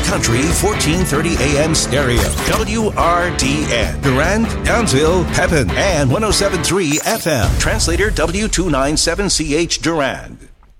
Country 1430 AM stereo. WRDN. Durand, Townsville, Pepin, and 107.3 FM. Translator W297CH Durand.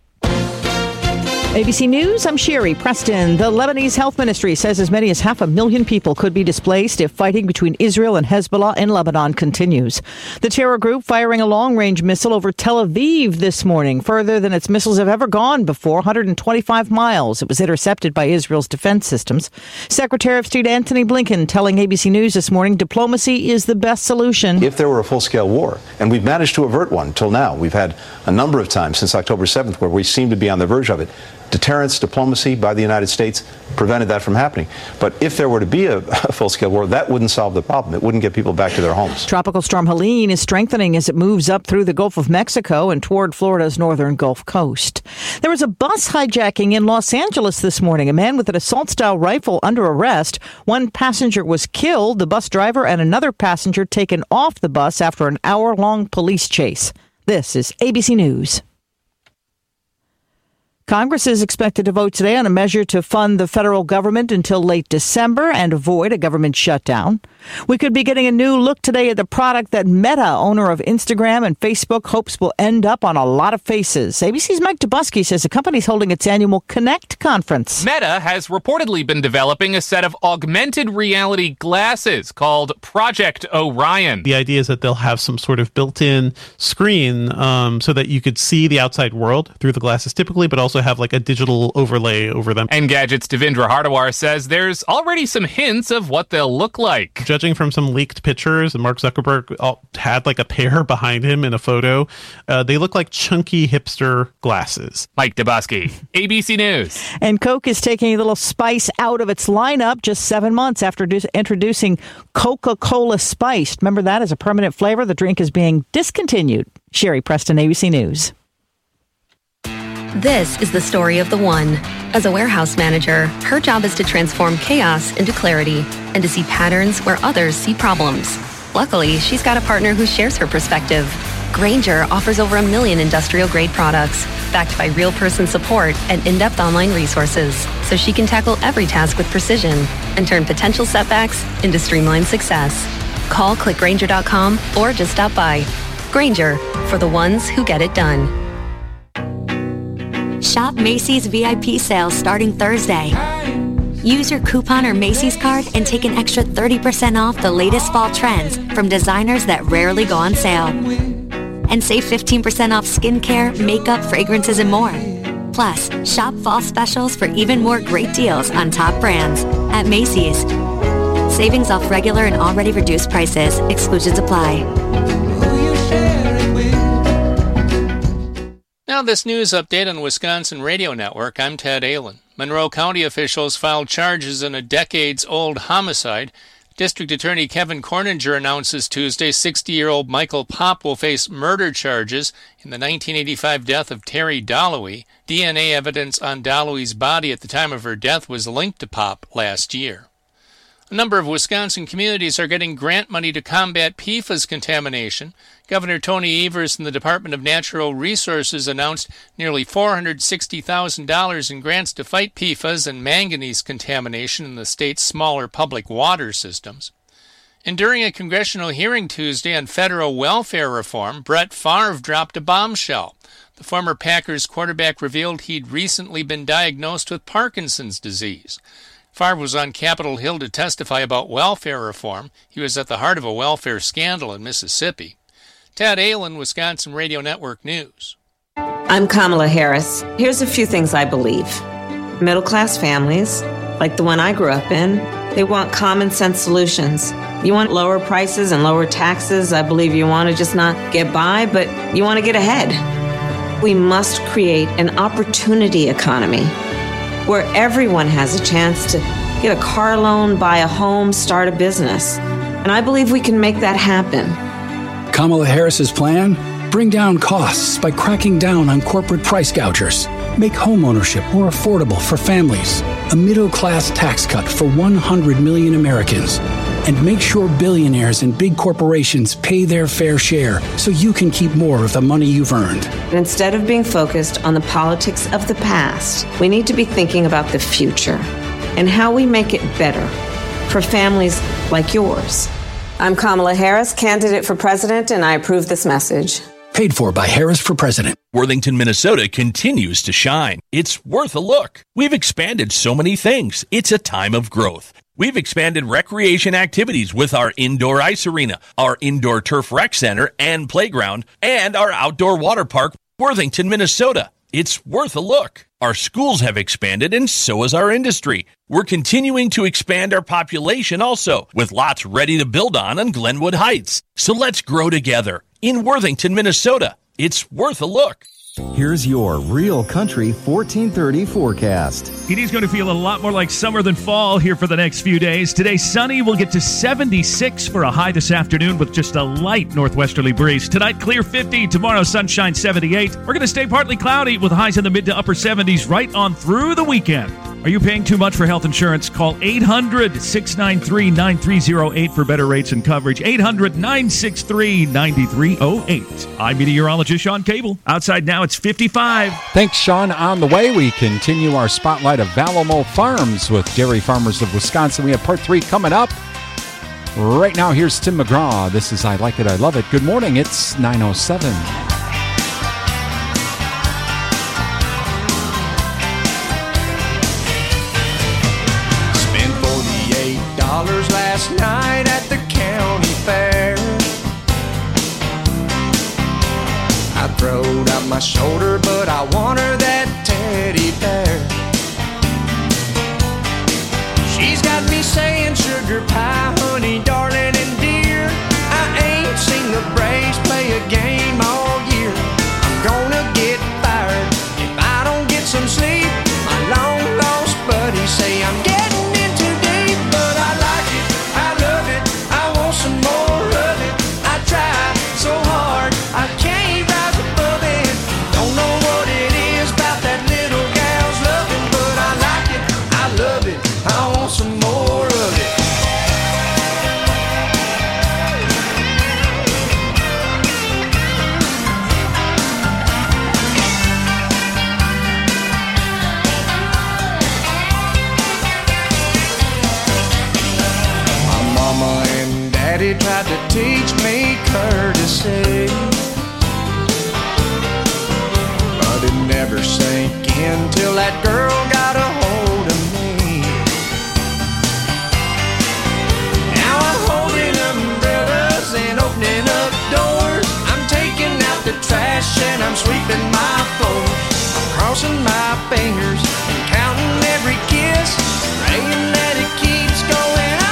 ABC News, I'm Sherry Preston. The Lebanese Health Ministry says as many as 500,000 people could be displaced if fighting between Israel and Hezbollah in Lebanon continues. The terror group firing a long-range missile over Tel Aviv this morning, further than its missiles have ever gone before, 125 miles. It was intercepted by Israel's defense systems. Secretary of State Antony Blinken telling ABC News this morning diplomacy is the best solution. If there were a full-scale war, and we've managed to avert one till now, we've had a number of times since October 7th where we seem to be on the verge of it. Deterrence, diplomacy by the United States prevented that from happening. But if there were to be a full-scale war, that wouldn't solve the problem. It wouldn't get people back to their homes. Tropical storm Helene is strengthening as it moves up through the Gulf of Mexico and toward Florida's northern Gulf Coast. There was a bus hijacking in Los Angeles this morning. A man with an assault-style rifle under arrest. One passenger was killed, the bus driver and another passenger taken off the bus after an hour-long police chase. This is ABC News. Congress is expected to vote today on a measure to fund the federal government until late December and avoid a government shutdown. We could be getting a new look today at the product that Meta, owner of Instagram and Facebook, hopes will end up on a lot of faces. ABC's Mike Dubusky says the company's holding its annual Connect conference. Meta has reportedly been developing a set of augmented reality glasses called Project Orion. The idea is that they'll have some sort of built-in screen so that you could see the outside world through the glasses typically, but also have like a digital overlay over them. Engadget's Devindra Hardawar says there's already some hints of what they'll look like. Judging from some leaked pictures, Mark Zuckerberg had like a pair behind him in a photo. They look like chunky hipster glasses. Mike Dubusky, ABC News. And Coke is taking a little spice out of its lineup just 7 months after introducing Coca-Cola Spiced. Remember that as a permanent flavor? The drink is being discontinued. Sherry Preston, ABC News. This is the story of the one. As a warehouse manager, her job is to transform chaos into clarity and to see patterns where others see problems. Luckily, she's got a partner who shares her perspective. Grainger offers over 1 million industrial-grade products, backed by real-person support and in-depth online resources, so she can tackle every task with precision and turn potential setbacks into streamlined success. Call clickgrainger.com or just stop by. Grainger, for the ones who get it done. Shop Macy's VIP sales starting Thursday. Use your coupon or Macy's card and take an extra 30% off the latest fall trends from designers that rarely go on sale. And save 15% off skincare, makeup, fragrances, and more. Plus, shop fall specials for even more great deals on top brands at Macy's. Savings off regular and already reduced prices. Exclusions apply. Now this news update on Wisconsin Radio Network. I'm Ted Allen. Monroe County officials filed charges in a decades-old homicide. District Attorney Kevin Corninger announces Tuesday 60-year-old Michael Popp will face murder charges in the 1985 death of Terry Dalloway. DNA evidence on Dalloway's body at the time of her death was linked to Popp last year. A number of Wisconsin communities are getting grant money to combat PFAS contamination. Governor Tony Evers and the Department of Natural Resources announced nearly $460,000 in grants to fight PFAS and manganese contamination in the state's smaller public water systems. And during a congressional hearing Tuesday on federal welfare reform, Brett Favre dropped a bombshell. The former Packers quarterback revealed he'd recently been diagnosed with Parkinson's disease. Favre was on Capitol Hill to testify about welfare reform. He was at the heart of a welfare scandal in Mississippi. Ted Allen, Wisconsin Radio Network News. I'm Kamala Harris. Here's a few things I believe. Middle-class families, like the one I grew up in, they want common sense solutions. You want lower prices and lower taxes. I believe you want to just not get by, but you want to get ahead. We must create an opportunity economy where everyone has a chance to get a car loan, buy a home, start a business. And I believe we can make that happen. Kamala Harris's plan? Bring down costs by cracking down on corporate price gougers. Make homeownership more affordable for families. A middle-class tax cut for 100 million Americans. And make sure billionaires and big corporations pay their fair share so you can keep more of the money you've earned. Instead of being focused on the politics of the past, we need to be thinking about the future and how we make it better for families like yours. I'm Kamala Harris, candidate for president, and I approve this message. Paid for by Harris for President. Worthington, Minnesota continues to shine. It's worth a look. We've expanded so many things. It's a time of growth. We've expanded recreation activities with our indoor ice arena, our indoor turf rec center and playground, and our outdoor water park, Worthington, Minnesota. It's worth a look. Our schools have expanded, and so has our industry. We're continuing to expand our population also, with lots ready to build on Glenwood Heights. So let's grow together. In Worthington, Minnesota, it's worth a look. Here's your Real Country 1430 forecast. It is going to feel a lot more like summer than fall here for the next few days. Today, sunny. We'll get to 76 for a high this afternoon with just a light northwesterly breeze. Tonight, clear 50. Tomorrow, sunshine 78. We're going to stay partly cloudy with highs in the mid to upper 70s right on through the weekend. Are you paying too much for health insurance? Call 800-693-9308 for better rates and coverage. 800-963-9308. I'm meteorologist Sean Cable. Outside now, it's 55. Thanks, Sean. On the way, we continue our spotlight of Valamo Farms with Dairy Farmers of Wisconsin. We have part 3 coming up. Right now, here's Tim McGraw. This is I Like It, I Love It. Good morning. It's 9:07. Last night at the county fair, I throwed out my shoulder, but I want her that teddy bear. She's got me saying sugar pie, honey, darling, and dear. I ain't seen the Braves play a game all year. I'm gonna get fired if I don't get some sleep. My long lost buddies say I'm getting in too deep, but I like it. Some more of it. I try so hard, I can't rise above it. Don't know what it is about that little gal's loving, but I like it, I love it, I want some more of it. My mama and Daddy tried to teach me courtesy, but it never sank in till that girl got a hold of me. Now I'm holding umbrellas and opening up doors. I'm taking out the trash and I'm sweeping my floors. I'm crossing my fingers and counting every kiss, praying that it keeps going on.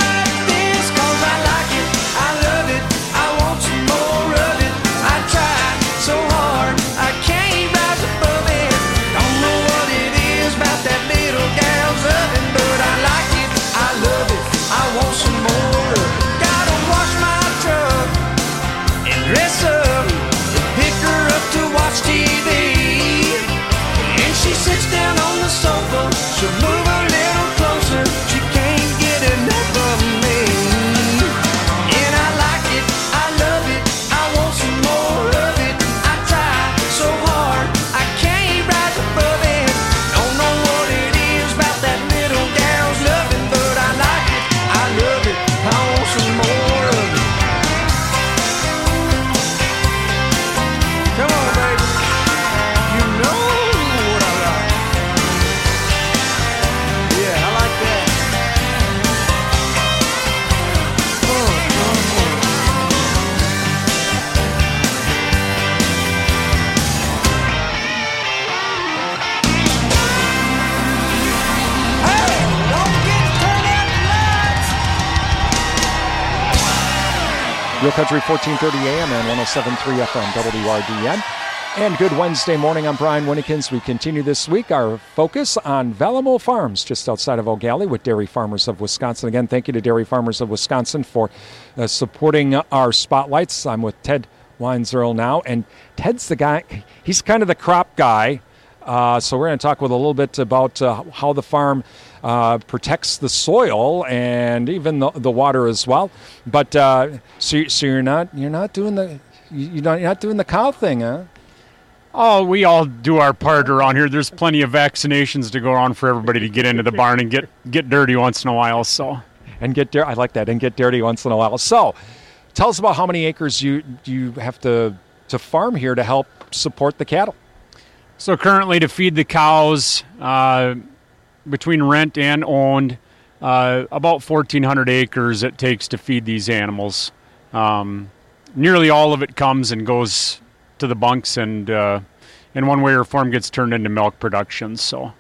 So hard, I can't rise above it. Don't know what it is about that little gal's loving, but I like it, I love it, I want some more of it. Gotta wash my truck and dress up and pick her up to watch TV. And she sits down on the sofa, she'll move a little closer, she can't get enough of me. And I like it, I love it, I want some more of it. So hard, I can't rise above it. Don't know what it is about that little gal's loving, but I like it, I love it, I want some more of it. Come on, baby, you know what I like. Yeah, I like that. Real Country 1430 AM and 107.3 FM WRDN. And good Wednesday morning. I'm Brian Winnikins. We continue this week our focus on Valamo Farms just outside of O'Galley with Dairy Farmers of Wisconsin. Again, thank you to Dairy Farmers of Wisconsin for supporting our spotlights. I'm with Ted Weinzierl now, and Ted's the guy, he's kind of the crop guy. So we're going to talk with a little bit about how the farm protects the soil and even the water as well. But so you're not doing the cow thing, huh? Oh, we all do our part around here. There's plenty of vaccinations to go around for everybody to get into the barn and get dirty once in a while. So, and get dirty. I like that. And get dirty once in a while. So, tell us about how many acres you have to farm here to help support the cattle. So currently, to feed the cows, between rent and owned, about 1,400 acres it takes to feed these animals. Nearly all of it comes and goes to the bunks, and in one way or form gets turned into milk production. So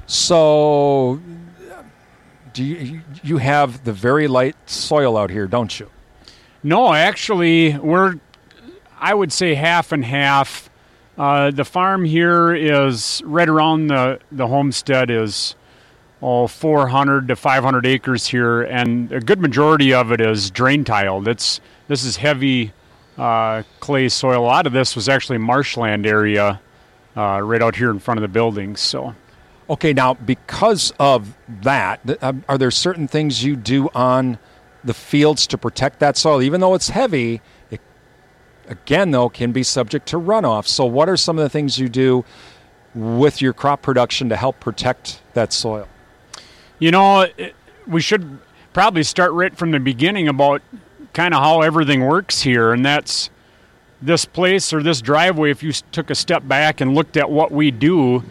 do you have the very light soil out here, don't you? No, actually, I would say half and half. The farm here is right around the homestead is 400 to 500 acres here, and a good majority of it is drain tiled. This is heavy clay soil. A lot of this was actually marshland area right out here in front of the buildings. So, okay, now because of that, are there certain things you do on the fields to protect that soil? Even though it's heavy, it, again, though, can be subject to runoff. So what are some of the things you do with your crop production to help protect that soil? You know, we should probably start right from the beginning about kind of how everything works here, and that's this place or this driveway. If you took a step back and looked at what we do,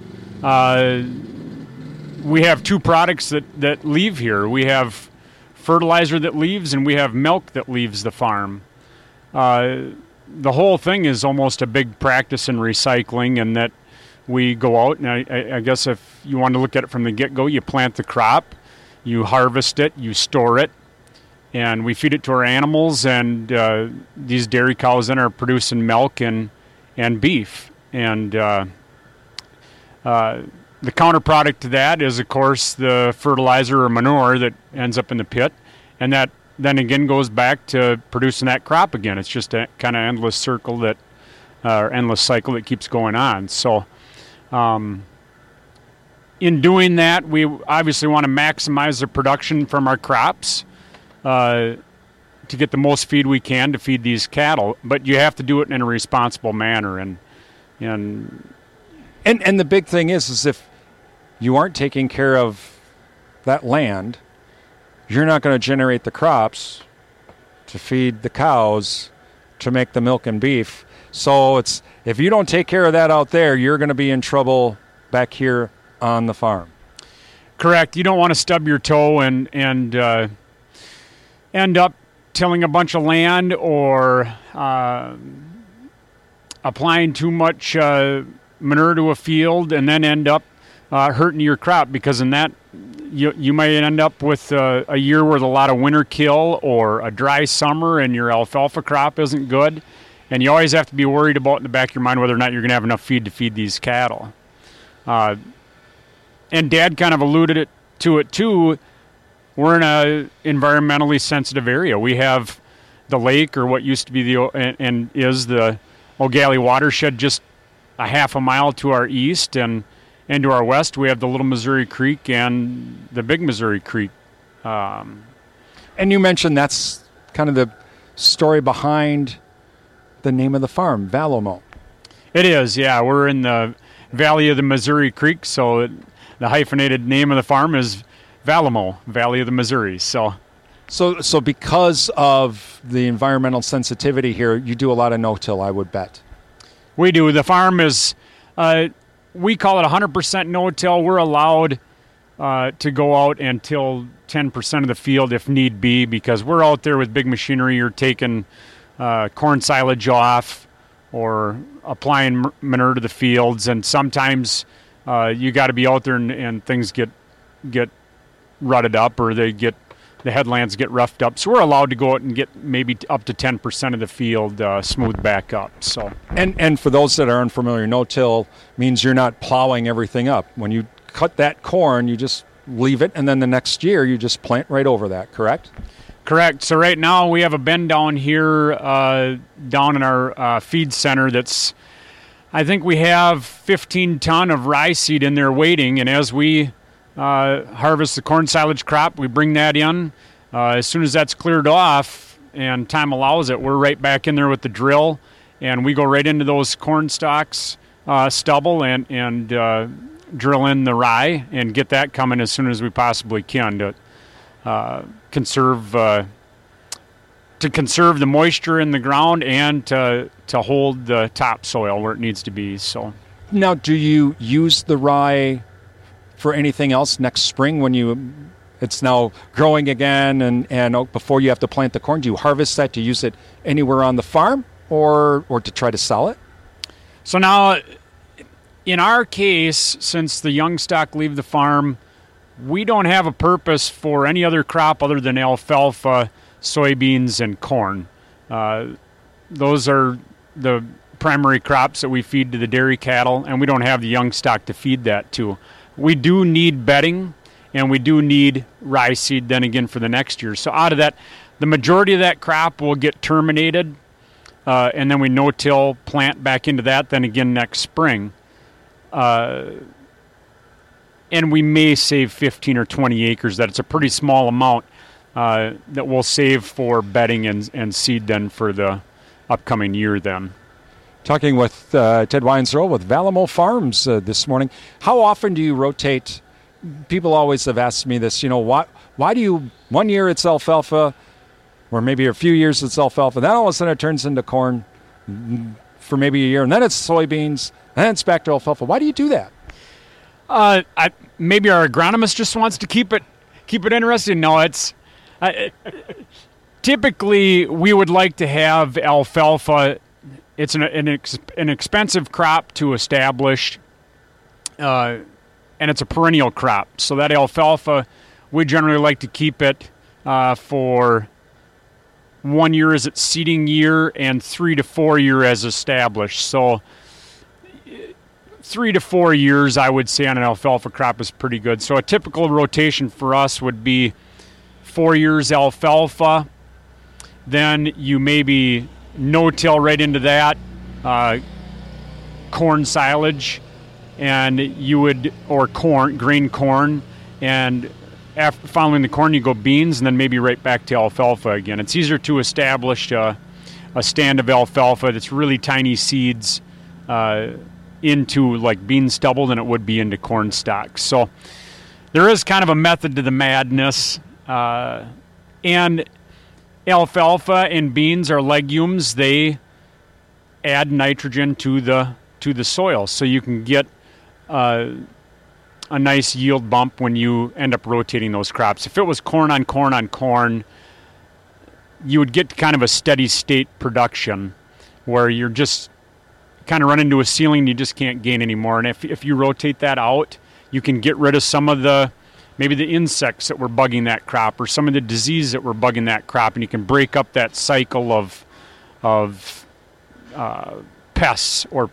we have two products that leave here. We have fertilizer that leaves, and we have milk that leaves the farm. The whole thing is almost a big practice in recycling, and that we go out, and I guess if you want to look at it from the get-go, you plant the crop, you harvest it, you store it, and we feed it to our animals, and these dairy cows then are producing milk and beef. And the counterproduct to that is, of course, the fertilizer or manure that ends up in the pit, and that then again goes back to producing that crop again. It's just a kind of endless cycle endless cycle that keeps going on. So in doing that, we obviously want to maximize the production from our crops to get the most feed we can to feed these cattle, but you have to do it in a responsible manner. And the big thing is if you aren't taking care of that land, you're not going to generate the crops to feed the cows to make the milk and beef. So if you don't take care of that out there, you're going to be in trouble back here on the farm. Correct. You don't want to stub your toe and end up tilling a bunch of land or applying too much manure to a field and then end up hurting your crop, because in that you might end up with a year with a lot of winter kill or a dry summer and your alfalfa crop isn't good. And you always have to be worried about in the back of your mind whether or not you're going to have enough feed to feed these cattle. And Dad kind of alluded to it too. We're in a environmentally sensitive area. We have the lake, or what used to be is the O'Galley watershed, just a half a mile to our east, and to our west we have the Little Missouri Creek and the Big Missouri Creek. And you mentioned that's kind of the story behind the name of the farm, Valamo. It is, yeah. We're in the valley of the Missouri Creek, so the hyphenated name of the farm is Valamo, Valley of the Missouri. So because of the environmental sensitivity here, you do a lot of no-till, I would bet. We do. The farm is, we call it 100% no-till. We're allowed to go out and till 10% of the field if need be, because we're out there with big machinery. You're taking corn silage off or applying manure to the fields, and sometimes you got to be out there and things get rutted up, or the headlands get roughed up. So we're allowed to go out and get maybe up to 10% of the field smoothed back up. So and for those that are unfamiliar, no-till means you're not plowing everything up. When you cut that corn, you just leave it, and then the next year you just plant right over that, correct? Correct. So right now we have a bin down here, down in our feed center that's, I think we have 15 ton of rye seed in there waiting, and as we harvest the corn silage crop, we bring that in. As soon as that's cleared off and time allows it, we're right back in there with the drill, and we go right into those corn stalks, stubble and drill in the rye and get that coming as soon as we possibly can to conserve the moisture in the ground and to hold the topsoil where it needs to be. So now, do you use the rye for anything else next spring when it's now growing again and before you have to plant the corn? Do you harvest that to use it anywhere on the farm or to try to sell it? So now, in our case, since the young stock leave the farm, we don't have a purpose for any other crop other than alfalfa, soybeans, and corn. Those are the primary crops that we feed to the dairy cattle, and we don't have the young stock to feed that to. We do need bedding, and we do need rye seed then again for the next year. So out of that, the majority of that crop will get terminated, and then we no-till plant back into that then again next spring. And we may save 15 or 20 acres. That it's a pretty small amount that we'll save for bedding and seed then for the upcoming year then. Talking with Ted Weinzierl with Valamo Farms this morning. How often do you rotate? People always have asked me this, why do you, one year it's alfalfa, or maybe a few years it's alfalfa, then all of a sudden it turns into corn for maybe a year, and then it's soybeans, and then it's back to alfalfa. Why do you do that? Maybe our agronomist just wants to keep it interesting. No, it's typically we would like to have alfalfa. It's an expensive crop to establish, and it's a perennial crop. So that alfalfa, we generally like to keep it for 1 year as its seeding year and 3 to 4 year as established. So 3 to 4 years, I would say, on an alfalfa crop is pretty good. So a typical rotation for us would be 4 years alfalfa, then you maybe no-till right into that, corn silage, and you would, or grain corn, and after following the corn you go beans, and then maybe right back to alfalfa again. It's easier to establish a stand of alfalfa that's really tiny seeds into like bean stubble than it would be into corn stalks. So there is kind of a method to the madness, and alfalfa and beans are legumes. They add nitrogen to the soil, so you can get a nice yield bump when you end up rotating those crops. If it was corn on corn on corn, you would get kind of a steady state production where you're just kind of run into a ceiling and you just can't gain anymore. And if you rotate that out, you can get rid of some of maybe the insects that were bugging that crop or some of the disease that were bugging that crop, and you can break up that cycle of pests or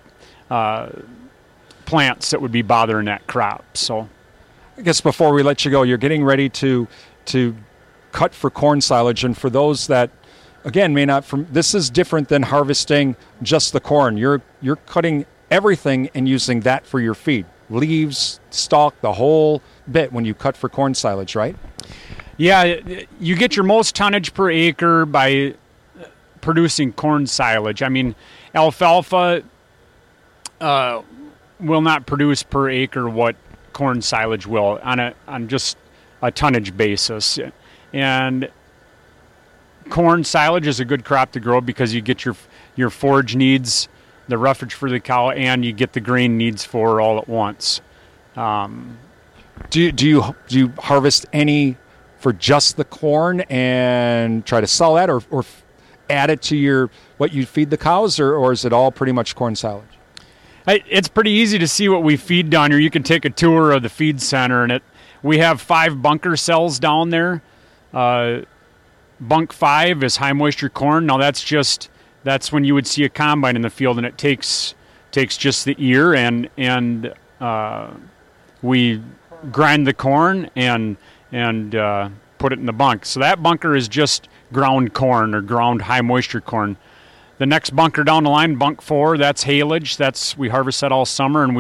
plants that would be bothering that crop. So I guess before we let you go, you're getting ready to cut for corn silage, and for those that again may not this is different than harvesting just the corn. You're cutting everything and using that for your feed. Leaves, stalk, the whole bit when you cut for corn silage, right? Yeah, you get your most tonnage per acre by producing corn silage. I mean, alfalfa will not produce per acre what corn silage will on just a tonnage basis. And corn silage is a good crop to grow because you get your forage needs, the roughage for the cow, and you get the grain needs for all at once. Do you harvest any for just the corn and try to sell that, or add it to what you feed the cows, or is it all pretty much corn silage? It's pretty easy to see what we feed down here. You can take a tour of the feed center, and we have 5 bunker cells down there. Bunk 5 is high moisture corn. Now that's when you would see a combine in the field, and it takes just the ear, and we grind the corn and put it in the bunk. So that bunker is just ground corn or ground high moisture corn. The next bunker down the line, bunk 4, that's haylage. We harvest that all summer, and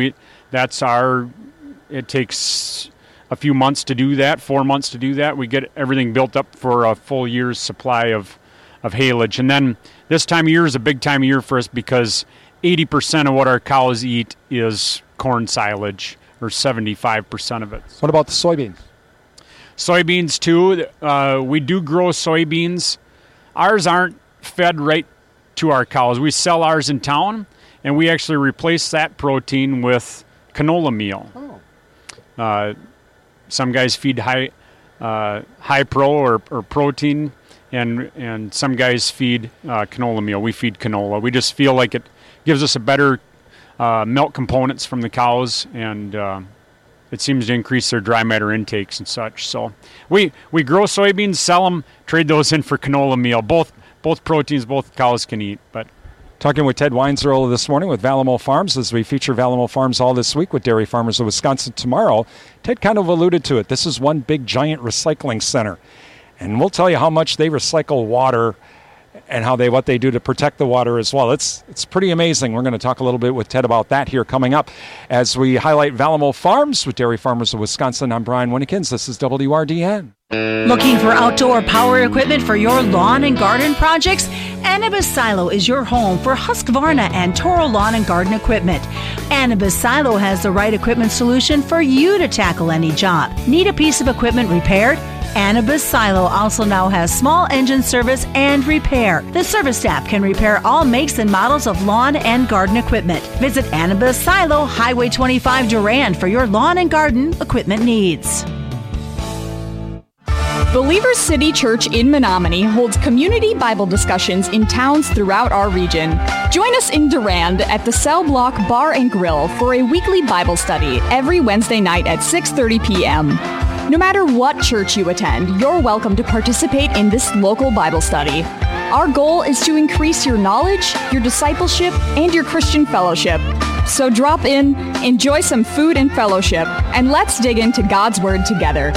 it takes a few months to do that, 4 months to do that. We get everything built up for a full year's supply of haylage. And then this time of year is a big time of year for us because 80% of what our cows eat is corn silage, or 75% of it. What about the soybeans? Soybeans, too. We do grow soybeans. Ours aren't fed right to our cows. We sell ours in town, and we actually replace that protein with canola meal. Some guys feed high pro or protein, and some guys feed canola meal. We feed canola. We just feel like it gives us a better milk components from the cows, and it seems to increase their dry matter intakes and such. So we grow soybeans, sell them, trade those in for canola meal. Both proteins both cows can eat. But talking with Ted Weinzierl this morning with Valamo Farms, as we feature Valamo Farms all this week with Dairy Farmers of Wisconsin tomorrow. Ted kind of alluded to it. This is one big giant recycling center, and we'll tell you how much they recycle water and what they do to protect the water as well. It's pretty amazing. We're going to talk a little bit with Ted about that here coming up as we highlight Valamo Farms with Dairy Farmers of Wisconsin. I'm Brian Winnikins. This is WRDN. Looking for outdoor power equipment for your lawn and garden projects? Anibis Silo is your home for Husqvarna and Toro lawn and garden equipment. Anibis Silo has the right equipment solution for you to tackle any job. Need a piece of equipment repaired? Anibis Silo also now has small engine service and repair. The service staff can repair all makes and models of lawn and garden equipment. Visit Anibis Silo, Highway 25 Durand for your lawn and garden equipment needs. Believers City Church in Menominee holds community Bible discussions in towns throughout our region. Join us in Durand at the Cell Block Bar and Grill for a weekly Bible study every Wednesday night at 6:30 p.m. No matter what church you attend, you're welcome to participate in this local Bible study. Our goal is to increase your knowledge, your discipleship, and your Christian fellowship. So drop in, enjoy some food and fellowship, and let's dig into God's Word together.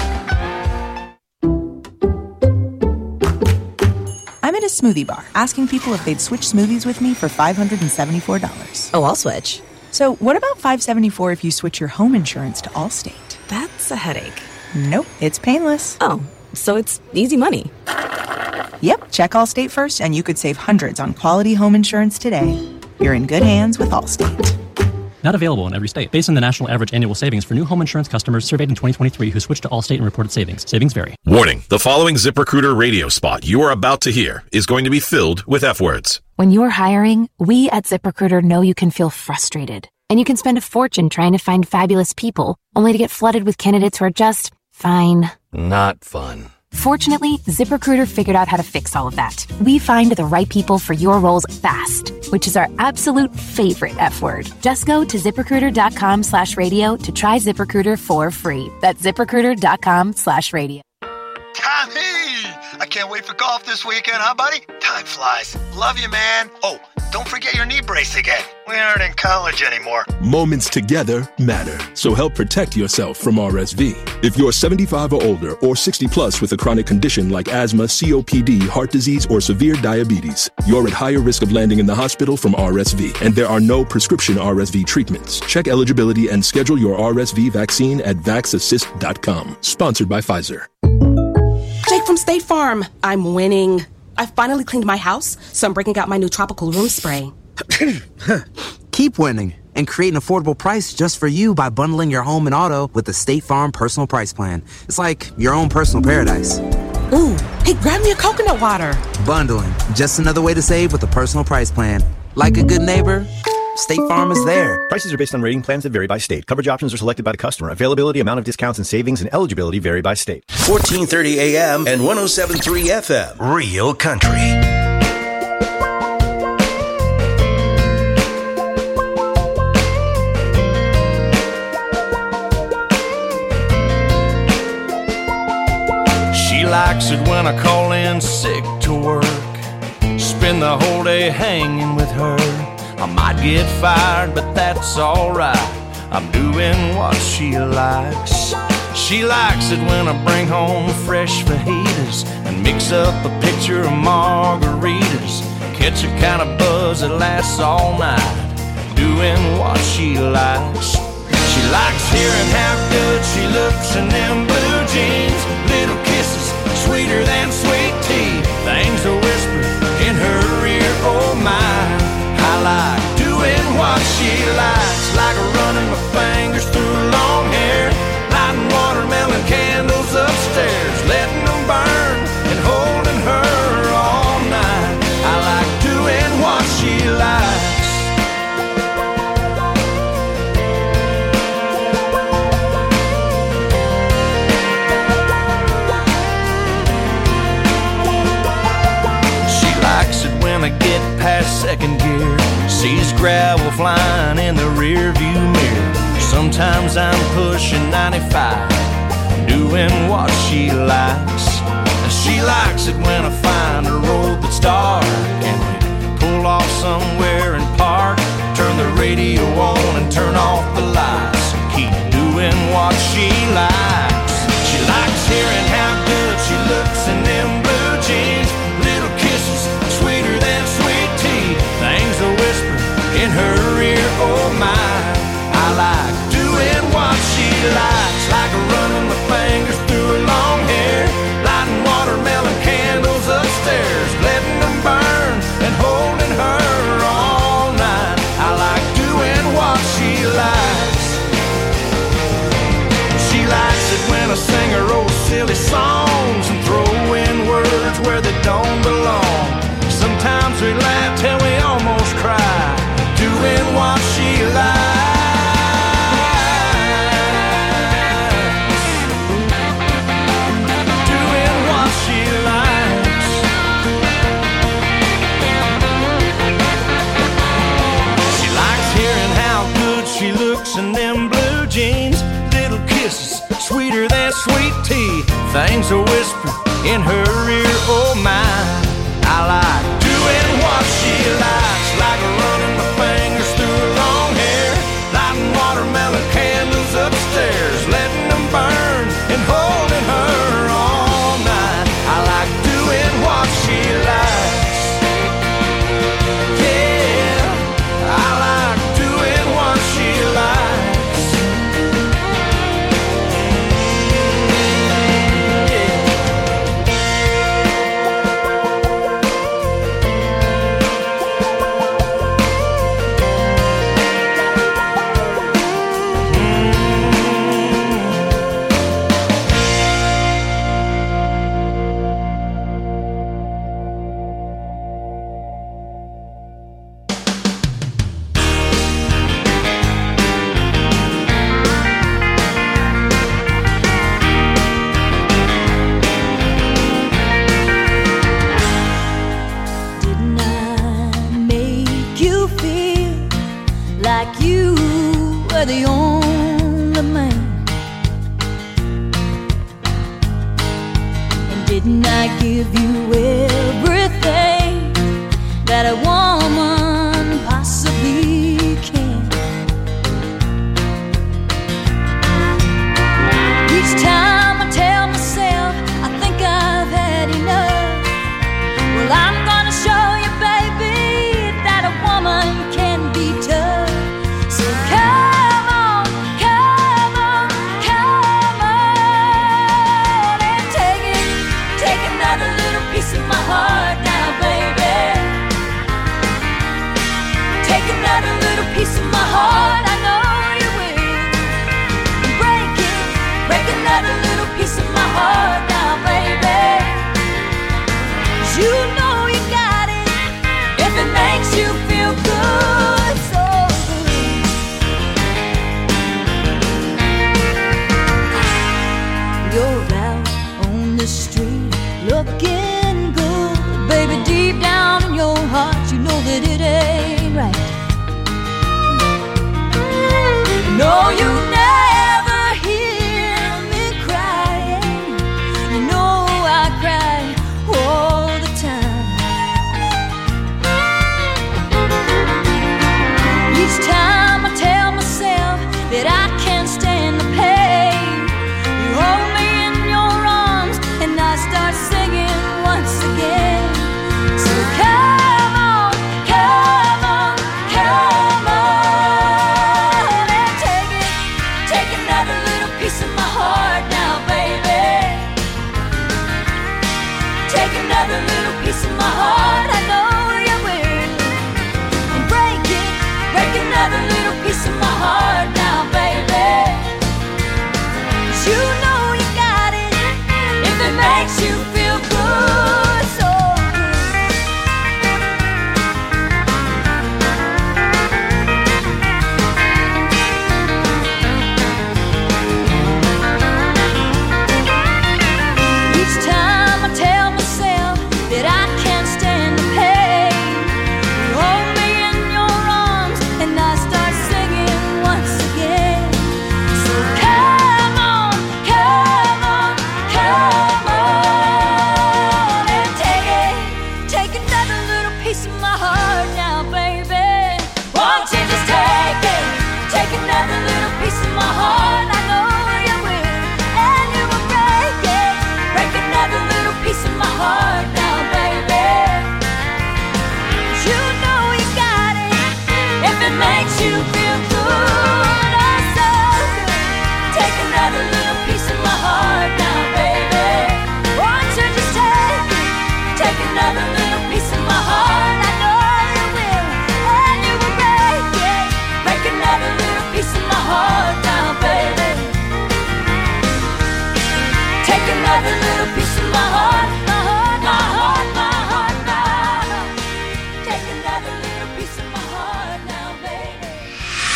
I'm at a smoothie bar asking people if they'd switch smoothies with me for $574. Oh, I'll switch. So what about $574 if you switch your home insurance to Allstate? That's a headache. Nope, it's painless. Oh, so it's easy money. Yep, check Allstate first and you could save hundreds on quality home insurance today. You're in good hands with Allstate. Not available in every state. Based on the national average annual savings for new home insurance customers surveyed in 2023 who switched to Allstate and reported savings. Savings vary. Warning, the following ZipRecruiter radio spot you are about to hear is going to be filled with F-words. When you're hiring, we at ZipRecruiter know you can feel frustrated. And you can spend a fortune trying to find fabulous people, only to get flooded with candidates who are just fine. Not fun. Fortunately, ZipRecruiter figured out how to fix all of that. We find the right people for your roles fast, which is our absolute favorite F word. Just go to ZipRecruiter.com/radio to try ZipRecruiter for free. That's ZipRecruiter.com/radio. Tommy! I can't wait for golf this weekend, huh, buddy? Time flies. Love you, man. Oh, don't forget your knee brace again. We aren't in college anymore. Moments together matter, so help protect yourself from RSV. If you're 75 or older or 60 plus with a chronic condition like asthma, COPD, heart disease, or severe diabetes, you're at higher risk of landing in the hospital from RSV, and there are no prescription RSV treatments. Check eligibility and schedule your RSV vaccine at VaxAssist.com. Sponsored by Pfizer. Jake from State Farm. I'm winning. I finally cleaned my house, so I'm breaking out my new tropical room spray. Keep winning and create an affordable price just for you by bundling your home and auto with the State Farm Personal Price Plan. It's like your own personal paradise. Ooh, hey, grab me a coconut water. Bundling, just another way to save with a personal price plan. Like a good neighbor, State Farm is there. Prices are based on rating plans that vary by state. Coverage options are selected by the customer. Availability, amount of discounts and savings, and eligibility vary by state. 1430 AM and 107.3 FM. Real Country. She likes it when I call in sick to work. Spend the whole day hanging with her. I might get fired, but that's alright. I'm doing what she likes. She likes it when I bring home fresh fajitas and mix up a pitcher of margaritas. Catch a kind of buzz that lasts all night, doing what she likes. She likes hearing how good she looks in them blue jeans. Little kisses, sweeter than sweet tea. Things are whispered in her ear, oh my. I like doing that second gear. Sees gravel flying in the rear view mirror. Sometimes I'm pushing 95, doing what she likes. And she likes it when I find a road that's dark and we pull off somewhere and park. Turn the radio on and turn off the lights. Keep doing what she likes. She likes hearing how good she looks in them blue jeans. Little kisses sweeter than sweet tea. Things a whisper in her ear, oh my. I like doing what she likes, like running my fingers through her long hair, lighting watermelon candles upstairs, letting them burn and holding her all night. I like doing what she likes. She likes it when I sing her old silly songs and throw in words where they don't belong. Sometimes we laugh till we almost cry, doing what she likes. Doing what she likes. She likes hearing how good she looks in them blue jeans. Little kisses sweeter than sweet tea. Things a whisper in her ear, oh my. I like doing what she likes, like running my fingers through her long hair, lighting watermelon candles upstairs, letting them burn and holding her all night. I like doing what she likes. Yeah, I like doing what she likes.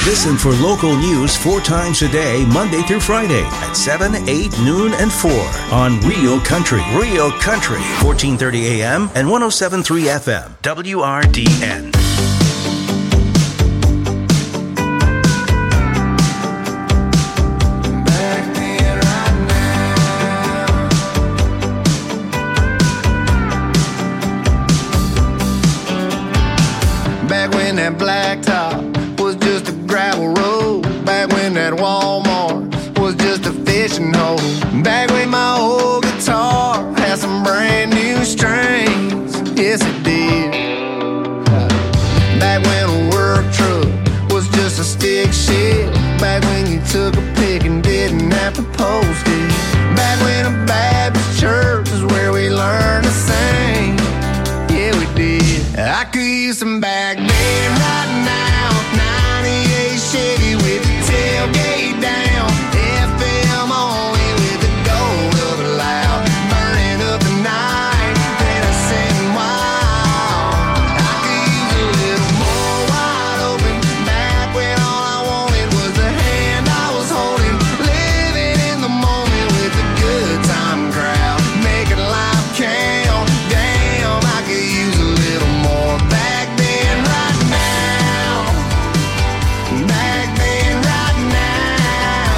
Listen for local news 4 times a day, Monday through Friday at 7, 8, noon, and 4 on Real Country. Real Country, 1430 AM and 107.3 FM, WRDN. Back when that blacktop was just a gravel road. Back when that Walmart was just a fishing hole. Back when my old guitar had some brand new strings. Yes, it did. Back when a work truck was just a stick shift. Back when you took a pic and didn't have to post it. Back when a Baptist church is where we learned to sing. Yeah, we did. I could use some back then right now. 98 Chevy with the tailgate down. FM only with the gold of a loud. Burning up the night, then I sitting wild. I could use a little more wide open. Back when all I wanted was the hand I was holding. Living in the moment with the good time crowd. Making life count. Damn, I could use a little more back then right now. Back then right now.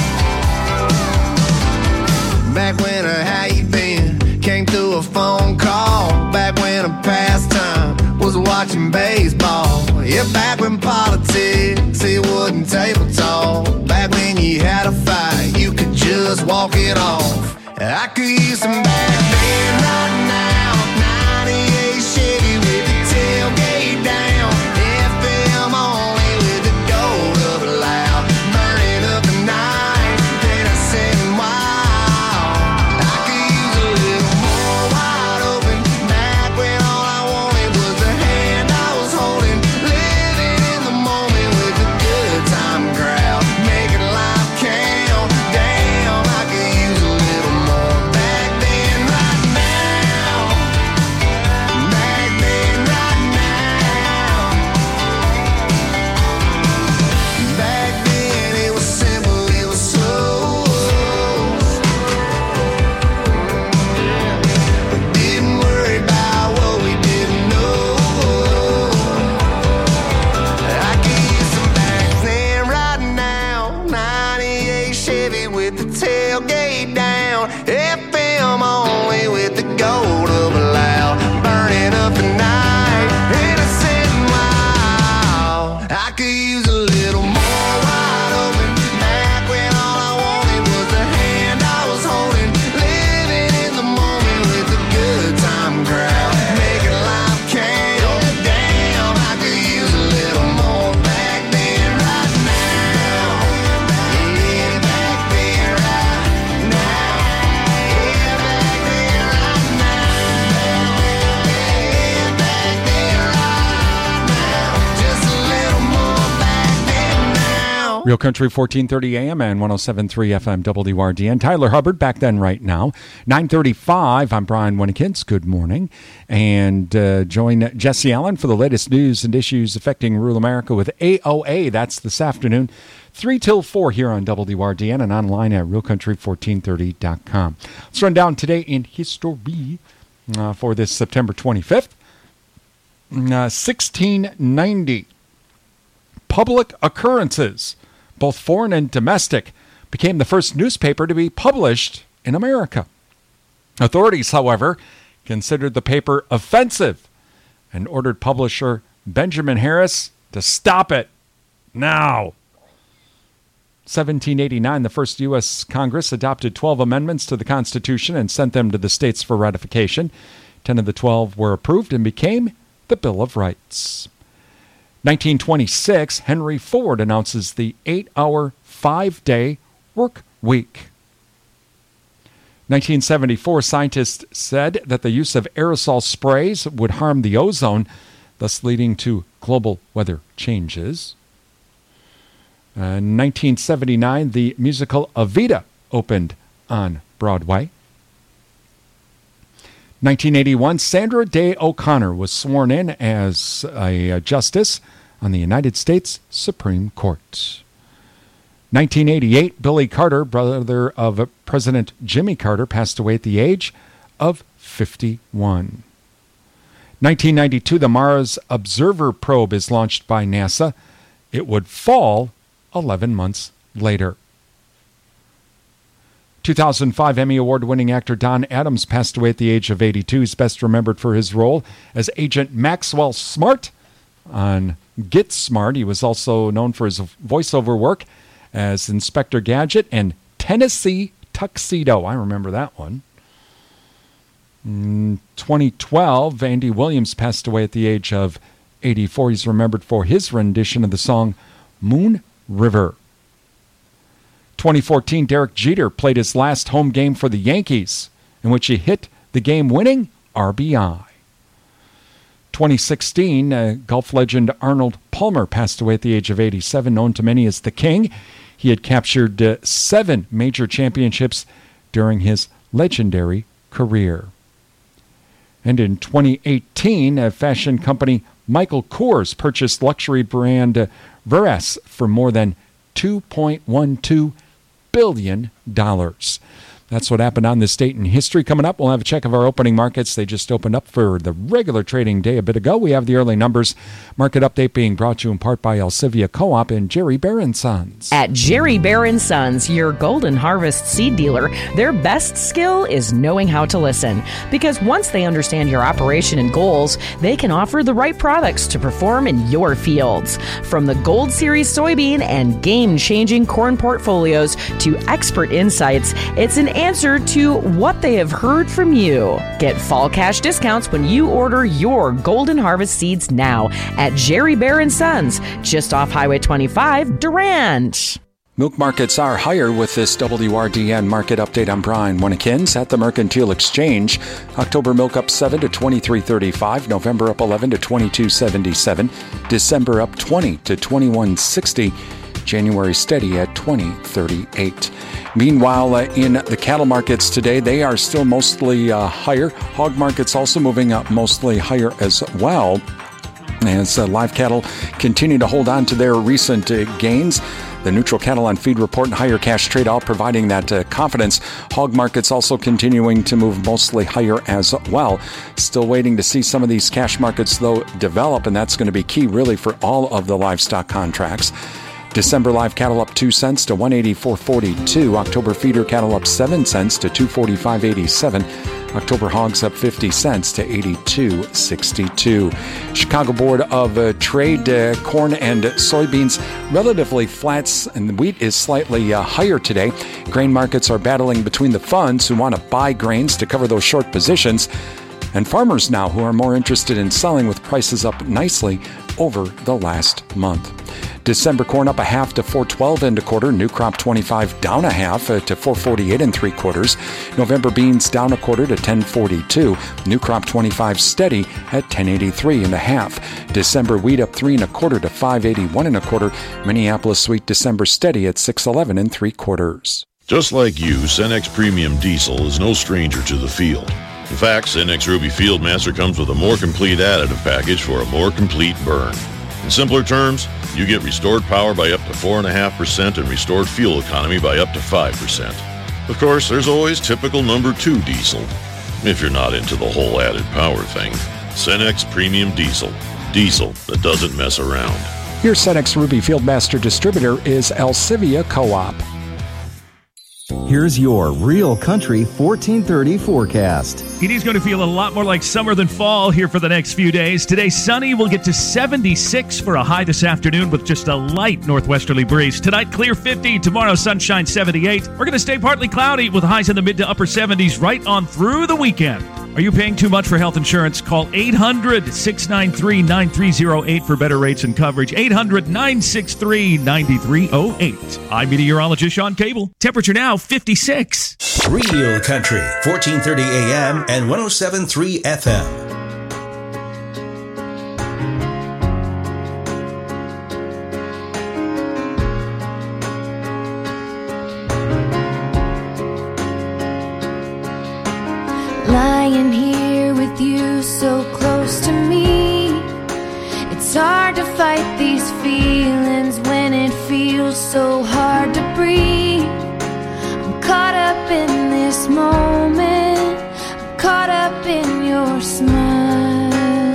Back when a how you been came through a phone call. Back when a pastime was watching baseball. Yeah, back when politics, it wasn't table talk. Back when you had a fight, you could just walk it off. I could use some back then right now. 98 Chevy with the tailgate down. FM only with the gold of a loud. Burning up the night, then I sitting wild. I could use a little more wide open. Back when all I wanted was the hand I was holding. Living in the moment with the good time crowd. Making life count. Damn, I could use a little more back then right now. Back then right now. Back then it was simple, it was slow. We didn't worry about what we didn't know. I could use some back then right now. 98 Chevy with the tailgate down. FM only with the gold of a loud. Burning up the night, and I sitting wild. I could use a little more wide open. Back when all I wanted was the hand I was holding. Living in the moment with the good time crowd. Making life count. Damn, I could use a little more back then right now. Yeah, back then right now. Yeah, back then right now. Yeah, back then right now. Just a little more back then now. Real Country 1430 AM and 107.3 FM WRDN. Tyler Hubbard, back then, right now. 9:35. I'm Brian Winnekins. Good morning. And join Jesse Allen for the latest news and issues affecting rural America with AOA. That's this afternoon, 3 till 4 here on WRDN and online at realcountry1430.com. Let's run down today in history for this September 25th. 1690. Public Occurrences, both foreign and domestic, became the first newspaper to be published in America. Authorities, however, considered the paper offensive and ordered publisher Benjamin Harris to stop it now. 1789, the first U.S. Congress adopted 12 amendments to the Constitution and sent them to the states for ratification. 10 of the 12 were approved and became the Bill of Rights. 1926, Henry Ford announces the 8-hour, 5-day work week. 1974, scientists said that the use of aerosol sprays would harm the ozone, thus leading to global weather changes. 1979, the musical Evita opened on Broadway. 1981, Sandra Day O'Connor was sworn in as a justice on the United States Supreme Court. 1988, Billy Carter, brother of President Jimmy Carter, passed away at the age of 51. 1992, the Mars Observer probe is launched by NASA. It would fall 11 months later. 2005 Emmy Award-winning actor Don Adams passed away at the age of 82. He's best remembered for his role as Agent Maxwell Smart on Get Smart. He was also known for his voiceover work as Inspector Gadget and Tennessee Tuxedo. I remember that one. In 2012, Andy Williams passed away at the age of 84. He's remembered for his rendition of the song Moon River. 2014, Derek Jeter played his last home game for the Yankees, in which he hit the game-winning RBI. 2016, golf legend Arnold Palmer passed away at the age of 87, known to many as the King. He had captured 7 major championships during his legendary career. And in 2018, fashion company Michael Kors purchased luxury brand Versace for more than $2.12 billion. That's what happened on this date in history. Coming up, we'll have a check of our opening markets. They just opened up for the regular trading day a bit ago. We have the early numbers. Market update being brought to you in part by Alcivia Co-op and Jerry Bear & Sons. At Jerry Bear & Sons, your Golden Harvest seed dealer, their best skill is knowing how to listen. Because once they understand your operation and goals, they can offer the right products to perform in your fields. From the Gold Series soybean and game-changing corn portfolios to expert insights, it's an answer to what they have heard from you. Get fall cash discounts when you order your Golden Harvest seeds now at Jerry Bear & Sons, just off Highway 25, Durant. Milk markets are higher with this WRDN market update. I'm Brian Winnikins at the Mercantile Exchange. October milk up 7 to 23.35. November up 11 to 22.77. December up 20 to 21.60. January steady at 20.38. Meanwhile, in the cattle markets today, they are still mostly higher. Hog markets also moving up mostly higher as well, as live cattle continue to hold on to their recent gains. The neutral cattle on feed report and higher cash trade all providing that confidence. Hog markets also continuing to move mostly higher as well. Still waiting to see some of these cash markets, though, develop, and that's going to be key really for all of the livestock contracts. December live cattle up 2 cents to 184.42. October feeder cattle up 7 cents to 245.87. October hogs up 50 cents to 82.62. Chicago Board of Trade, corn and soybeans relatively flat, and wheat is slightly higher today. Grain markets are battling between the funds who want to buy grains to cover those short positions and farmers now who are more interested in selling, with prices up nicely over the last month. December corn up a half to 4.12 and a quarter. New crop 25 down a half to 4.48 and 3/4. November beans down a quarter to 10.42. New crop 25 steady at 10.83 and a half. December wheat up 3 1/4 to 5.81 and a quarter. Minneapolis wheat December steady at 6.11 and 3/4. Just like you, Cenex Premium Diesel is no stranger to the field. In fact, Cenex Ruby Fieldmaster comes with a more complete additive package for a more complete burn. In simpler terms, you get restored power by up to 4.5% and restored fuel economy by up to 5%. Of course, there's always typical number 2 diesel, if you're not into the whole added power thing. Cenex Premium Diesel. Diesel that doesn't mess around. Your Cenex Ruby Fieldmaster distributor is Alcivia Co-op. Here's your Real Country 1430 forecast. It is going to feel a lot more like summer than fall here for the next few days. Today, sunny. We'll get to 76 for a high this afternoon with just a light northwesterly breeze. Tonight, clear 50. Tomorrow, sunshine 78. We're going to stay partly cloudy with highs in the mid to upper 70s right on through the weekend. Are you paying too much for health insurance? Call 800-693-9308 for better rates and coverage. 800-963-9308. I'm meteorologist Sean Cable. Temperature now 56. Real Country, 1430 AM and 107.3 FM. Lying here with you so close to me, It's hard to fight these feelings when it feels so hard to breathe. I'm caught up in this moment, I'm caught up in your smile.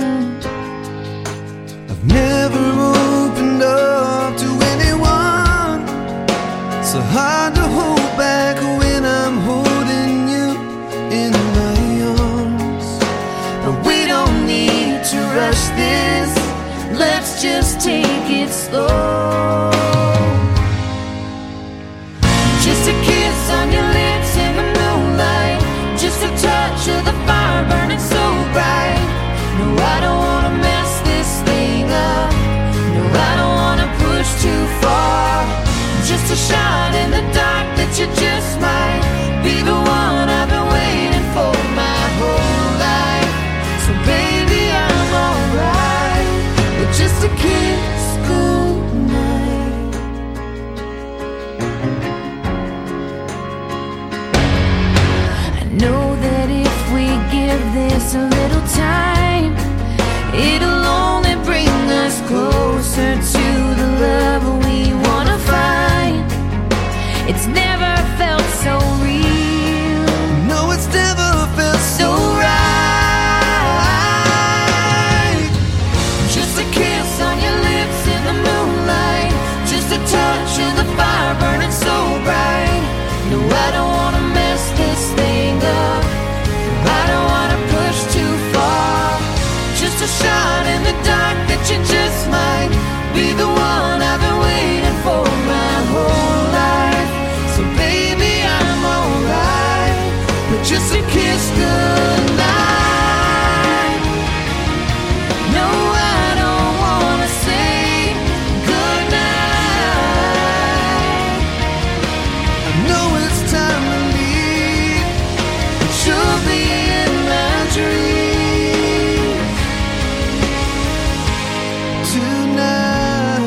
I've never opened up to anyone. So hard to hold back when I'm holding you in my arms. But we don't need to rush this, let's just take it slow. Just a kiss on your lips in the moonlight, just a touch of the fire burning so bright. No, I don't wanna mess this thing up, no, I don't wanna push too far. Just a shot in the dark that you just might be the one I've been waiting for my whole life. So baby, I'm alright with just a kiss goodnight. I know that if we give this a little time, it'll only bring us closer to the love we wanna find. It's never felt so real. No, it's never felt so right. Just a kiss on your lips in the moonlight, just a touch of the fire burning so bright. No, I don't wanna mess this thing up, I don't wanna push too far. Just a shot in the dark that you just might be the one I've been waiting for my whole life. So baby, I'm alright with just a kiss goodnight. No, I don't wanna say goodnight. I know it's time to leave, but you'll be in my dreams tonight.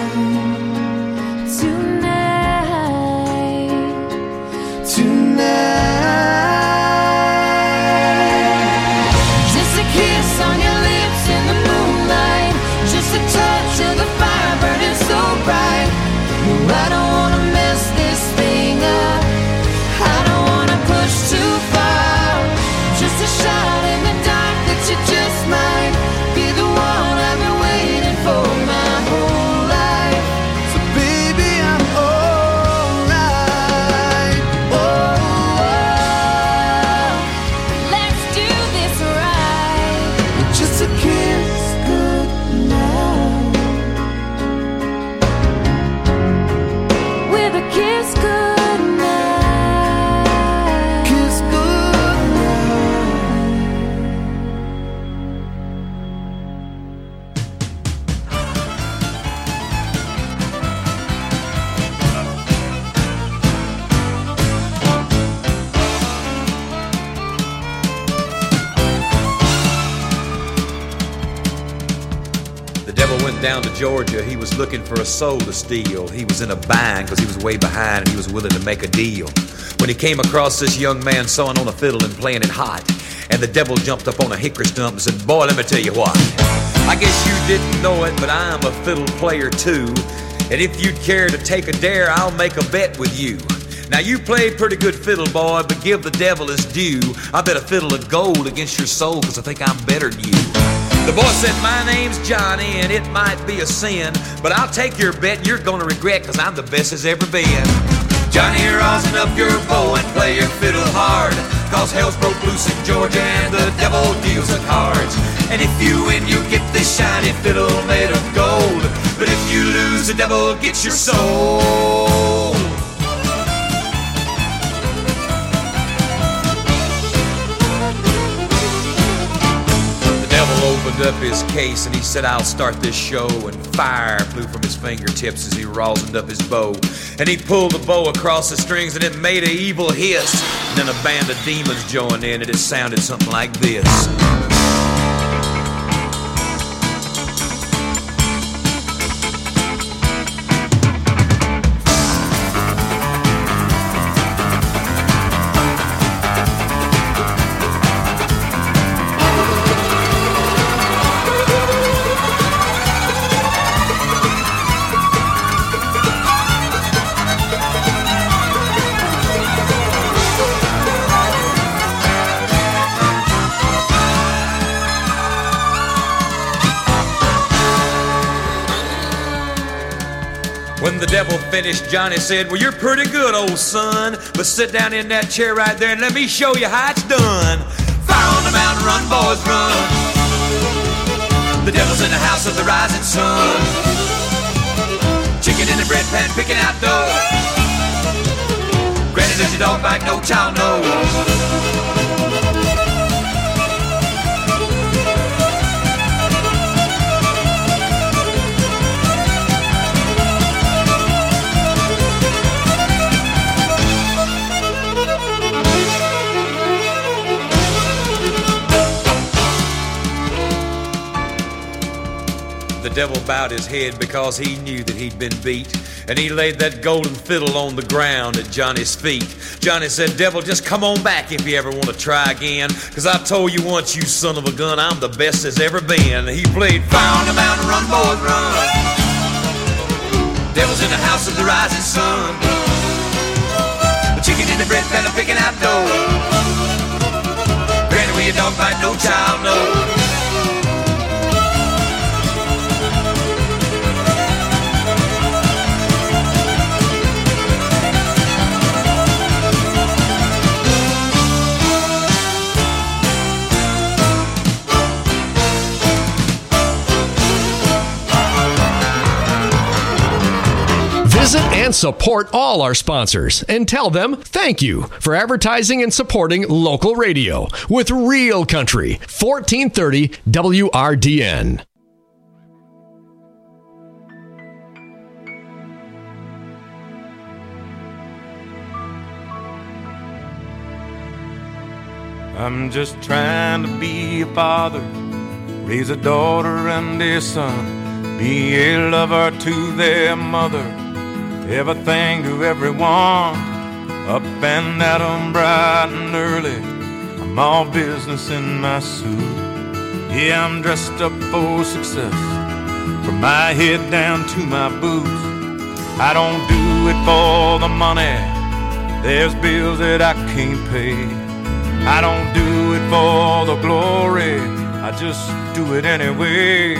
Tonight. Just a kiss on your lips in the moonlight, just a touch of the fire burning so bright. No, I don't wanna mess this thing up, I don't wanna push too far. Just a shot in the dark that you just might be the one I've been waiting for my whole life. So baby, I'm alright. Oh, let's do this right. Just a kiss goodnight. With a kiss goodnight. Kiss goodnight. The devil went down to Georgia, he was looking for a soul to steal. He was in a bind because he was way behind and he was willing to make a deal. When he came across this young man sewing on a fiddle and playing it hot, and the devil jumped up on a hickory stump and said, boy, let me tell you what. I guess you didn't know it, but I'm a fiddle player too. And if you'd care to take a dare, I'll make a bet with you. Now you played pretty good fiddle, boy, but give the devil his due. I bet a fiddle of gold against your soul, cause I think I'm better than you. The boy said, my name's Johnny, and it might be a sin, but I'll take your bet and you're gonna regret, cause I'm the best there's ever been. Johnny, rosin up your bow and play your fiddle hard, cause hell's broke loose in Georgia and the devil deals the cards. And if you win, you get this shiny fiddle made of gold, but if you lose, the devil gets your soul. The devil opened up his case and he said, I'll start this show. And fire flew from his fingertips as he rosined up his bow. And he pulled the bow across the strings and it made an evil hiss. And then a band of demons joined in and it sounded something like this. When the devil finished, Johnny said, well, you're pretty good, old son, but sit down in that chair right there and let me show you how it's done. Fire on the mountain, run, boys, run. The devil's in the house of the rising sun. Chicken in the bread pan, picking out dough. Granny, does your dog bite? No child knows. The devil bowed his head because he knew that he'd been beat, and he laid that golden fiddle on the ground at Johnny's feet. Johnny said, devil, just come on back if you ever want to try again, cause I told you once, you son of a gun, I'm the best there's ever been. He played Fire on the Mountain, run, boys, run. Devil's in the house of the rising sun. The chicken in the bread pan, picking out dough. Granny, where your dog bite, no child knows. Visit and support all our sponsors and tell them thank you for advertising and supporting local radio with Real Country, 1430 WRDN. I'm just trying to be a father, raise a daughter and a son, be a lover to their mother, everything to everyone, up and at 'em bright and early. I'm all business in my suit. Yeah, I'm dressed up for success, from my head down to my boots. I don't do it for the money, there's bills that I can't pay. I don't do it for the glory, I just do it anyway.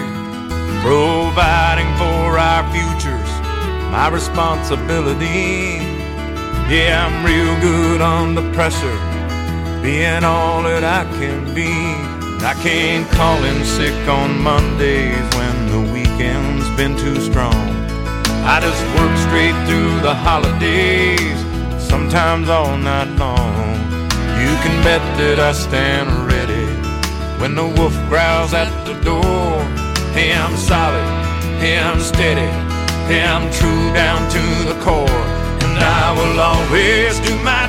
Providing for our futures, my responsibility. Yeah, I'm real good under pressure, being all that I can be. I can't call in sick on Mondays when the weekend's been too strong. I just work straight through the holidays, sometimes all night long. You can bet that I stand ready when the wolf growls at the door. Hey, I'm solid, hey, I'm steady, hey, I'm true down to the core, and I will always do my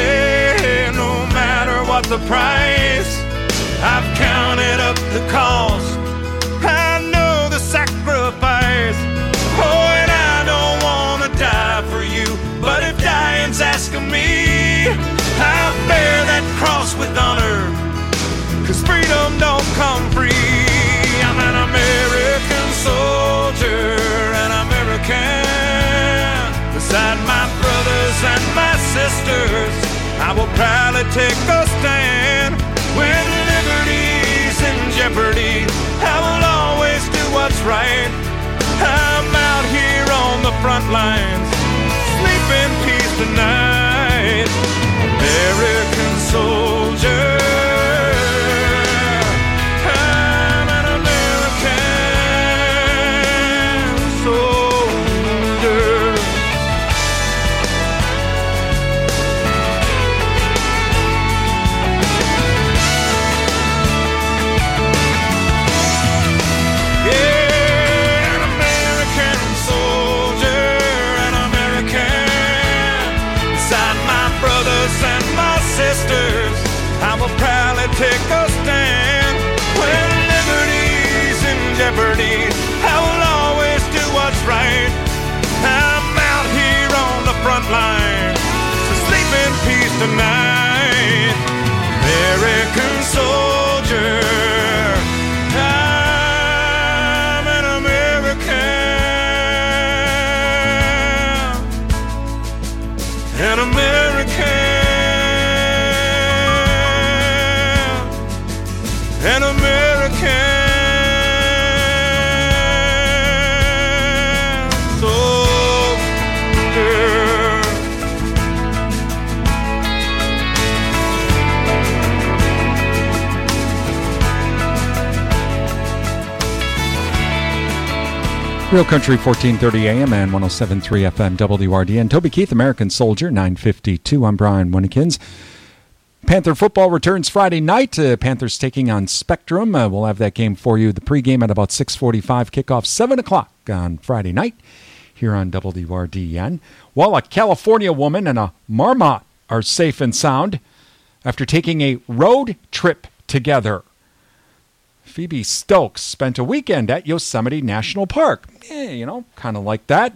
duty, no matter what the price. I've counted up the cost, I know the sacrifice. Oh, and I don't want to die for you, but if dying's asking me, I'll bear that cross with honor, cause freedom don't come free. I'm an American soldier, an American. Beside my brothers and my sisters, I will proudly take a stand. When liberty's in jeopardy, I will always do what's right. I'm out here on the front lines, sleep in peace tonight. American soldier, I'm an American soldier. Yeah, an American soldier, an American. Beside my brothers and my sisters, I will proudly take a stand. When liberty's in jeopardy, I will always do what's right. I'm out here on the front line, so sleep in peace tonight. American soldier, I'm an American, an American. An American soldier. Real Country, 1430 AM and 107.3 FM WRDN. Toby Keith, American Soldier, 9:52. I'm Brian Winnekins. Panther football returns Friday night. Panthers taking on Spectrum. We'll have that game for you. The pregame at about 6:45. Kickoff 7 o'clock on Friday night here on WRDN. Well, a California woman and a marmot are safe and sound after taking a road trip together. Phoebe Stokes spent a weekend at Yosemite National Park. Kind of like that.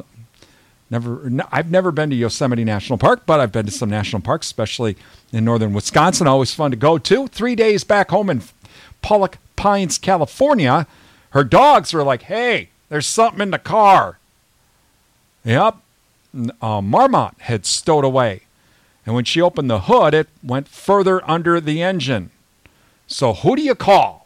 I've never been to Yosemite National Park, but I've been to some national parks, especially in northern Wisconsin. Always fun to go to. 3 days back home in Pollock Pines, California. Her dogs were like, hey, there's something in the car. Yep. A marmot had stowed away. And when she opened the hood, it went further under the engine. So who do you call?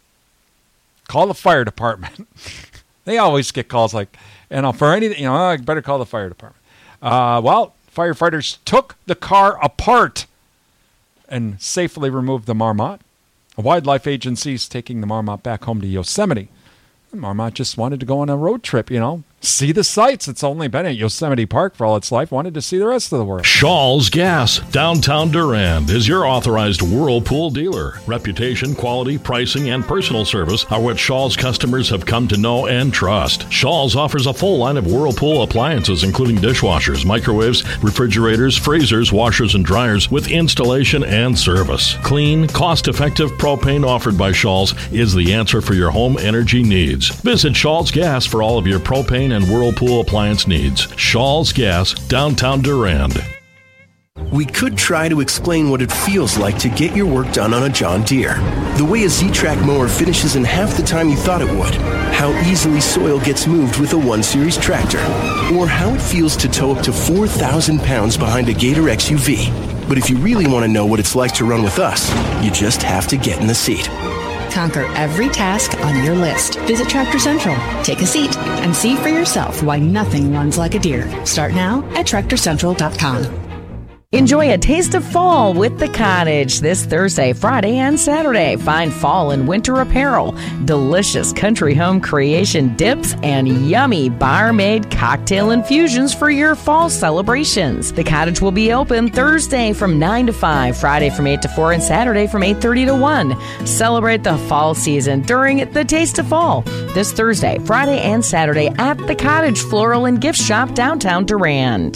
Call the fire department. They always get calls like, for anything, I better call the fire department. Well, firefighters took the car apart and safely removed the marmot. A wildlife agency is taking the marmot back home to Yosemite. The marmot just wanted to go on a road trip, see the sights. It's only been at Yosemite Park for all its life. Wanted to see the rest of the world. Shaw's Gas, downtown Durand, is your authorized Whirlpool dealer. Reputation, quality, pricing, and personal service are what Shaw's customers have come to know and trust. Shaw's offers a full line of Whirlpool appliances, including dishwashers, microwaves, refrigerators, freezers, washers, and dryers with installation and service. Clean, cost-effective propane offered by Shaw's is the answer for your home energy needs. Visit Shaw's Gas for all of your propane and Whirlpool appliance needs. Shaw's Gas, downtown Durand. We could try to explain what it feels like to get your work done on a John Deere. The way a Z-Track mower finishes in half the time you thought it would. How easily soil gets moved with a 1 Series tractor. Or how it feels to tow up to 4,000 pounds behind a Gator XUV. But if you really want to know what it's like to run with us, you just have to get in the seat. Conquer every task on your list. Visit Tractor Central. Take a seat and see for yourself why nothing runs like a Deere. Start now at TractorCentral.com. Enjoy a taste of fall with The Cottage this Thursday, Friday, and Saturday. Find fall and winter apparel, delicious country home creation dips, and yummy bar-made cocktail infusions for your fall celebrations. The Cottage will be open Thursday from 9 to 5, Friday from 8 to 4, and Saturday from 8:30 to 1. Celebrate the fall season during the Taste of Fall this Thursday, Friday, and Saturday at The Cottage Floral and Gift Shop, downtown Durand.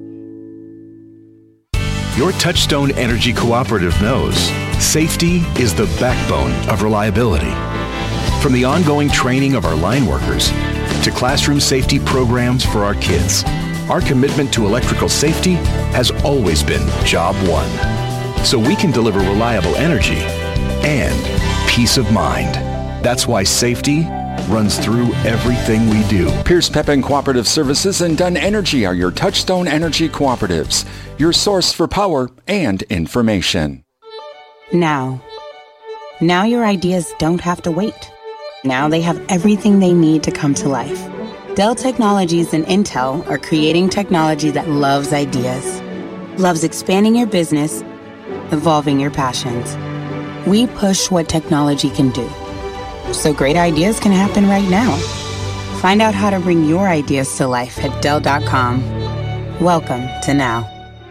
Your Touchstone Energy Cooperative knows safety is the backbone of reliability. From the ongoing training of our line workers to classroom safety programs for our kids, our commitment to electrical safety has always been job one. So we can deliver reliable energy and peace of mind. That's why safety runs through everything we do. Pierce Pepin Cooperative Services and Dunn Energy are your Touchstone Energy Cooperatives, your source for power and information. Now your ideas don't have to wait. Now they have everything they need to come to life. Dell Technologies and Intel are creating technology that loves ideas, loves expanding your business, evolving your passions. We push what technology can do, so great ideas can happen right now. Find out how to bring your ideas to life at Dell.com. Welcome to Now.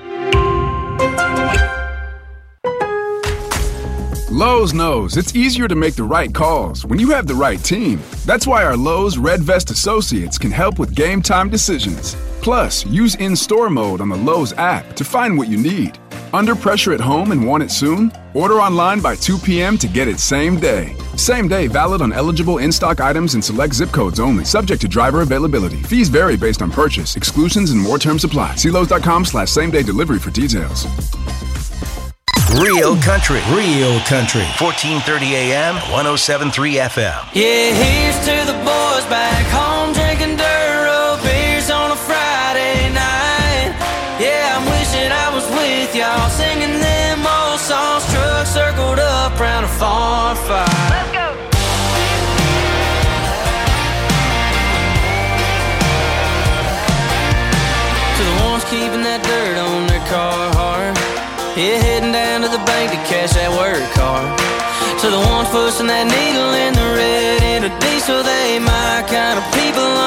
Lowe's knows it's easier to make the right calls when you have the right team. That's why our Lowe's Red Vest associates can help with game time decisions. Plus, use in-store mode on the Lowe's app to find what you need. Under pressure at home and want it soon? Order online by 2 p.m. to get it same day. Same day valid on eligible in-stock items and select zip codes only. Subject to driver availability. Fees vary based on purchase. Exclusions and more terms apply. See Lowe's.com/same-day delivery for details. Real Country. 1430 AM, 107.3 FM. Yeah, here's to the boys back home drinking Duro beers on a Friday night. Yeah, I'm wishing I was with y'all singing them old songs. Trucks circled up round a farm fire. Let's go. To the ones keeping that dirt on their car hard. Yeah, heading down to the bank to cash that work card. To the ones pushing that needle in the red in a diesel, they my kind of people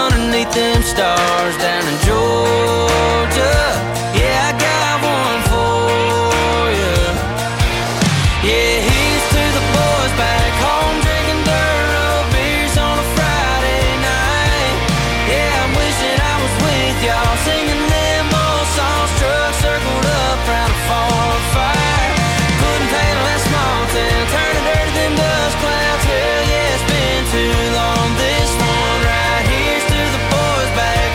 them stars down in Georgia. Yeah, I got one for you. Yeah, here's to the boys back home drinking dirt road beers on a Friday night. Yeah, I'm wishing I was with y'all singing them old songs. Trucks circled up round a farm fire. Couldn't handle that small town, turning dirty them dust clouds. Hell yeah, it's been too long. This one right here's to the boys back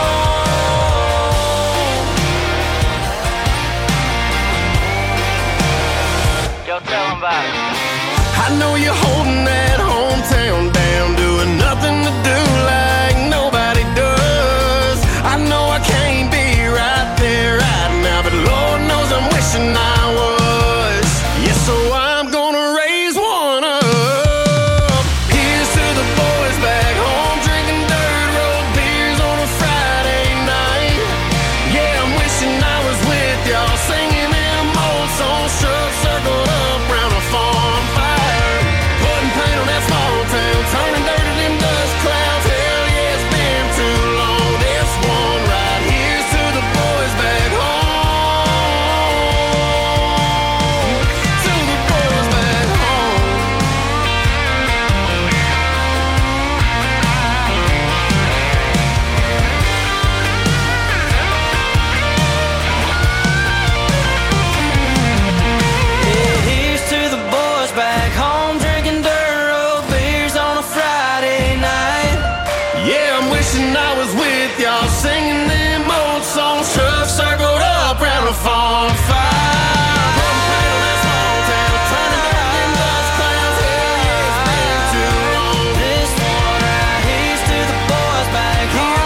home. Go tell them about it. I know you're holding that hometown down, doing nothing to do like nobody does. I know I can't be right there right now, but Lord knows I'm wishing I was. Yeah, so I'm gonna raise one up. Here's to the boys back home drinking dirt road beers on a Friday night. Yeah, I'm wishing I was with y'all singing them old songs. Trucks circled up round a farm fire. Putting paint on that small town, turning dirt to them dust clouds. Hell yeah, it's been too long. This one right here's to the boys back home. To the boys back home. Yeah, here's to the boys back home drinking dirt road beers on a Friday night. Yeah, I'm wishing I was with y'all singing them old songs. Trucks circled up round a farm fire. Putting paint on that small town, turning dirt to them dust clouds. Hell yeah, it's been too long. This one right here's to the boys back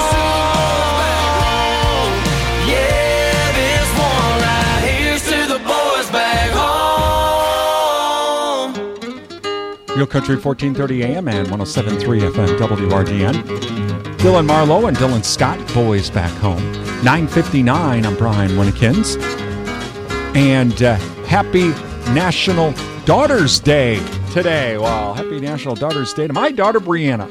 home. Yeah, this one right here's to the boys back home. Real Country 1430 AM and 107.3 FM WRDN. Dylan Marlowe and Dylan Scott, Boys Back Home. 9:59, I'm Brian Winnikins. And happy National Daughters Day today. Well, happy National Daughters Day to my daughter Brianna.